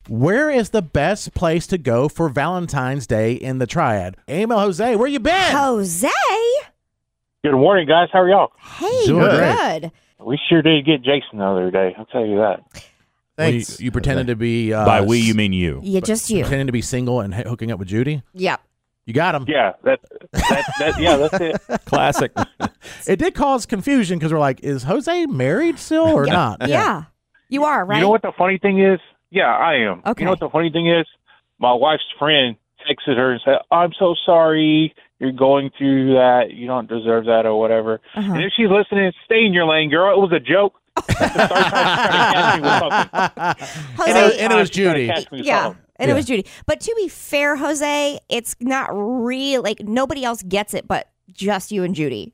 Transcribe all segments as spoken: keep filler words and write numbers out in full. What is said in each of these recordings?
Where is the best place to go for Valentine's Day in the Triad? A M L Jose, where you been? Jose? Good morning, guys. How are y'all? Hey, Doing good. great. We sure did get Jason the other day. I'll tell you that. Thanks. Well, you, you pretended to be... Uh, By we, you mean you. Yeah, just you. Pretending to be single and h- hooking up with Judy? Yep. You got him. Yeah, that, that, that, yeah, that's it. Classic. It did cause confusion because we're like, is Jose married still or yeah. not? Yeah. yeah. You are, right? You know what the funny thing is? Yeah, I am. Okay. You know what the funny thing is? My wife's friend texted her and said, I'm so sorry you're going through that. You don't deserve that or whatever. Uh-huh. And if she's listening, stay in your lane, girl. It was a joke. Jose, and, it, and it was Judy. Yeah. And yeah. it was Judy. But to be fair, Jose, it's not real. Like, nobody else gets it but just you and Judy.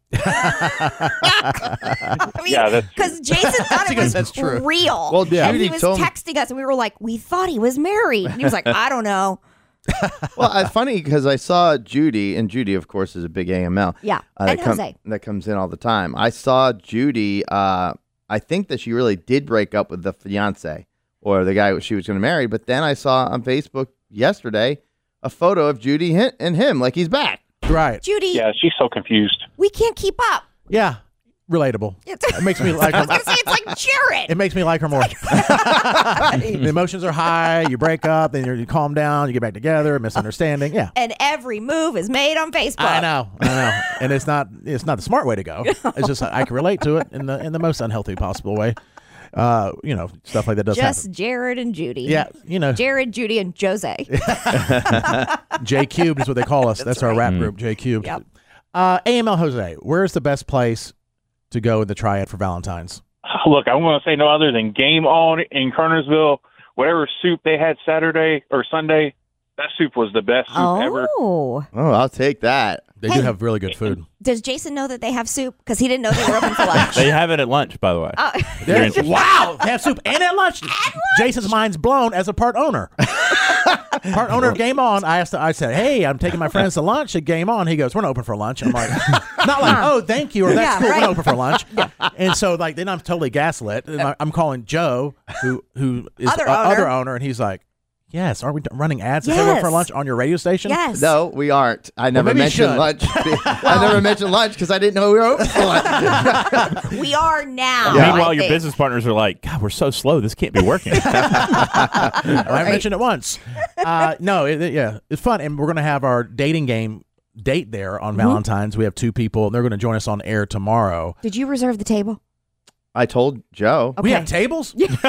I mean, yeah, that's because Jason thought it was that's true. real. Well, yeah. And Judy he was told texting us, and we were like, we thought he was married. And he was like, I don't know. Well, it's funny because I saw Judy, and Judy, of course, is a big A M L. Yeah, uh, and that com- Jose. that comes in all the time. I saw Judy. Uh, I think that she really did break up with the fiance or the guy she was going to marry. But then I saw on Facebook yesterday a photo of Judy and him, like he's back. Right. Judy. Yeah, she's so confused. We can't keep up. Yeah. Relatable. It makes me like her. I was going to say, it's like Jared. It makes me like her more. The emotions are high. You break up, then you're, you calm down. You get back together. Misunderstanding. Yeah. And every move is made on Facebook. I know. I know. And it's not. It's not the smart way to go. It's just I can relate to it in the in the most unhealthy possible way. Uh, you know, stuff like that does Just happen. Jared and Judy. Yeah. You know. Jared, Judy, and Jose. J Cubed is what they call us. That's, That's our right. rap Mm. group, J Cubed. Yep. Uh, A M L Jose, where's the best place to go in the Triad for Valentine's? Look, I'm going to say no other than Game On in Kernersville. Whatever soup they had Saturday or Sunday, that soup was the best soup oh. ever. Oh, I'll take that. They Hey. do have really good food. Does Jason know that they have soup? Because he didn't know they were open for lunch. They have it at lunch, by the way. Oh. You're interested. Wow, they have soup and at lunch. Jason's mind's blown as a part owner. Part owner of Game On. I asked. I said, "Hey, I'm taking my friends to lunch at Game On." He goes, "We're not open for lunch." I'm like, "Not like, oh, thank you, or that's Yeah, cool. right. We're not open for lunch." And so, like, then I'm totally gaslit. And I- I'm calling Joe, who who is Other uh, owner. other owner, and he's like, "Yes, are we d- running ads to say we're Yes. for lunch on your radio station?" Yes. No, we aren't. I never maybe you mentioned should. lunch. I never mentioned lunch because I didn't know we were open for lunch. We are now. Yeah. Meanwhile, I your think. business partners are like, God, we're so slow. This can't be working. I mentioned it once. Uh, no, it, it- yeah, it's fun, and we're gonna have our dating game date there on Mm-hmm. Valentine's. We have two people, and they're gonna join us on air tomorrow. Did you reserve the table? I told Joe. We Okay. have tables.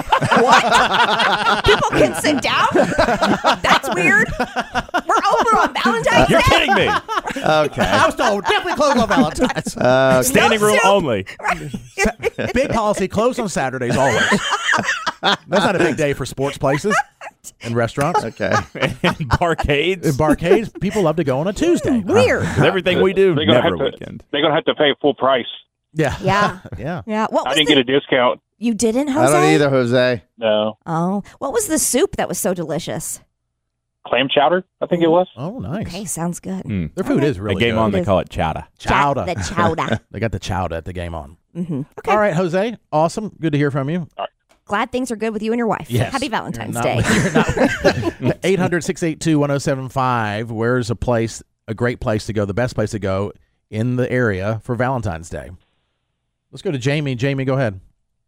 What? People can sit down? That's weird. We're open on Valentine's You're Day. kidding me. Okay. I was told definitely closed on Valentine's. Uh, Standing No room soup. only. Sa- big policy, closed on Saturdays always. That's not a big day for sports places and restaurants. okay. And barcades. In barcades, people love to go on a Tuesday. Weird. With everything we do, They're gonna never a have to- weekend. They're going to have to pay full price. Yeah. Yeah. Yeah. Yeah. What I was didn't the, get a discount. You didn't, I Jose? don't either, Jose. No. Oh. What was the soup that was so delicious? Clam chowder, I think it was. Oh, nice. Okay, sounds good. Mm. Their food is At really Game good. On, they It is. call it chowder. Chowder. The chowder. They got the chowder at the Game On. hmm Okay. All right, Jose. Awesome. Good to hear from you. Glad things are good with you and your wife. Yes. Happy Valentine's You're Day. not- you're not- eight hundred, six eight two, one oh seven five. Where's a place, a great place to go, the best place to go in the area for Valentine's Day? Let's go to Jamie. Jamie, go ahead.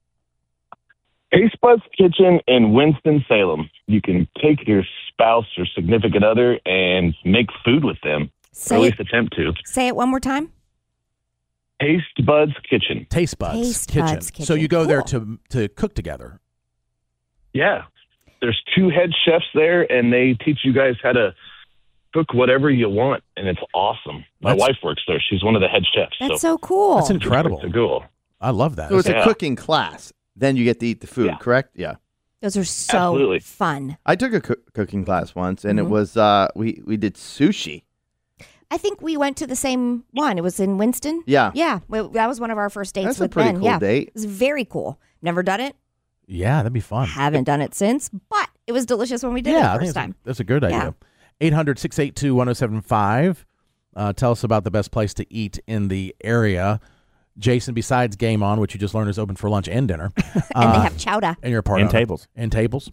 Taste Buds Kitchen in Winston-Salem. You can take your spouse or significant other and make food with them, or at Say least it, attempt to. say it one more time. Taste Buds Kitchen. Taste Buds Taste Kitchen. Buds So Kitchen. you go there Cool. to to cook together. Yeah. There's two head chefs there, and they teach you guys how to cook whatever you want, and it's awesome. My That's- wife works there. She's one of the head chefs. That's so so cool. That's incredible. it's cool. I love that. So it's a Yeah. cooking class. Then you get to eat the food, Yeah. correct? Yeah. Those are so Absolutely. fun. I took a coo- cooking class once, and Mhm. it was uh, we we did sushi. I think we went to the same one. It was in Winston. Yeah, Yeah, well, that was one of our first dates that's a with pretty Ben. cool yeah, date. it was very cool. Never done it. Yeah, that'd be fun. Haven't done it since, but it was delicious when we did Yeah, I it the think first that's time. a, that's a good Yeah. idea. eight hundred, six eight two, one oh seven five. Uh, tell us about the best place to eat in the area. Jason, besides Game On, which you just learned is open for lunch and dinner. And uh, they have chowder. and you're a part And owner. tables. And tables.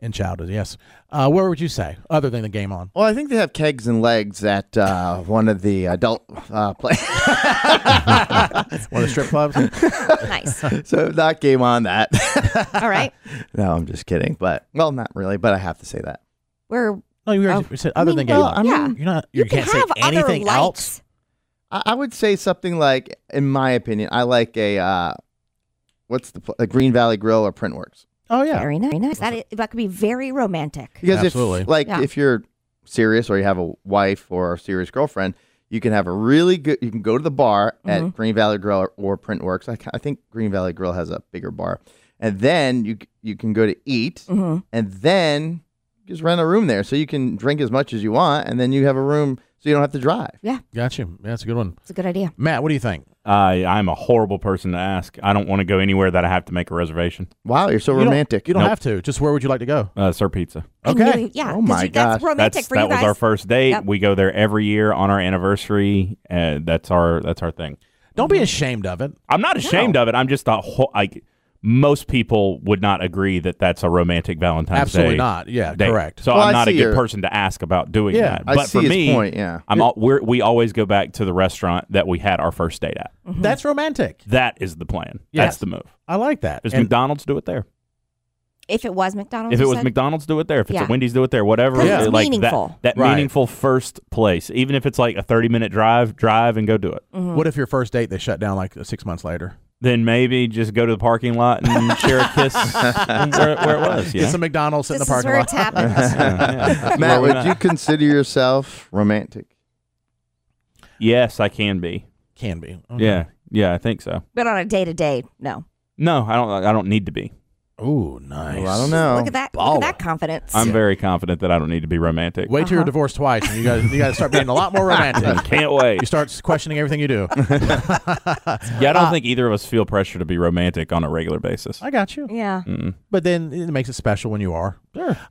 In childhood, yes. Uh, where would you say, other than the Game On? Well, I think they have kegs and legs at uh, one of the adult uh, play. One of the strip clubs? Nice. So not Game On that. All right. No, I'm just kidding. But, well, not really, but I have to say that. We're No, you, Oh. you said other I mean, than Game well, On. I mean, yeah. You're not, you, You can can't say have other anything likes. else. I, I would say something like, in my opinion, I like a, uh, what's the, pl- a Green Valley Grill or Printworks. Oh, yeah. Very nice. nice. That, is, that could be very romantic. Because Absolutely. if, like, Yeah. if you're serious or you have a wife or a serious girlfriend, you can have a really good. You can go to the bar Mhm. at Green Valley Grill or, or Printworks. I, ca- I think Green Valley Grill has a bigger bar, and then you c- you can go to eat, hmm and then just rent a room there, so you can drink as much as you want, and then you have a room so you don't have to drive. Got you. Yeah, that's a good one. It's a good idea. Matt, what do you think? I I'm a horrible person to ask. I don't want to go anywhere that I have to make a reservation. Wow, you're so You don't- romantic. You don't Nope. have to. Just where would you like to go? Uh, Sir Pizza. I Okay. knew- yeah. Oh 'cause my you, That's gosh. romantic That's for that you was guys. our first date. Yep. We go there every year on our anniversary. Uh, that's our that's our thing. Don't be ashamed of it. I'm not ashamed of it. I'm just a whole, like most people would not agree that that's a romantic Valentine's Absolutely Day. not. Yeah, date. correct. So Well, I I'm not a see good your- person to ask about doing Yeah, that. I But see for his me, point. Yeah. I'm all, we're, we always go back to the restaurant that we had our first date at. That's romantic. That is the plan. Yes. That's the move. I like that. If it's And- McDonald's, do it there. If it was McDonald's, If it you was said? McDonald's, do it there. If it's Yeah. a Wendy's, do it there. Whatever. 'Cause it's uh, like meaningful. That, that Right. meaningful first place. Even if it's like a thirty minute drive, drive and go do it. Mhm. What if your first date they shut down like six months later? Then maybe just go to the parking lot and share a kiss where, where it was. Get Yeah. some McDonald's sit in This the is parking where lot. it's happened. Yeah. Matt, Where we're would you at. consider yourself romantic? Yes, I can be. Can be. Okay. Yeah, yeah, I think so. But on a day to day, no. No, I don't. I don't need to be. Ooh, nice. Well, I don't know. Look at that. Look Baller. at that confidence. I'm very confident that I don't need to be romantic. Wait till you're Uh-huh. divorced twice, and you got you got to start being a lot more romantic. Can't wait. You start questioning everything you do. Yeah, I don't think either of us feel pressure to be romantic on a regular basis. I got you. yeah. Mm-mm. But then it makes it special when you are. Sure.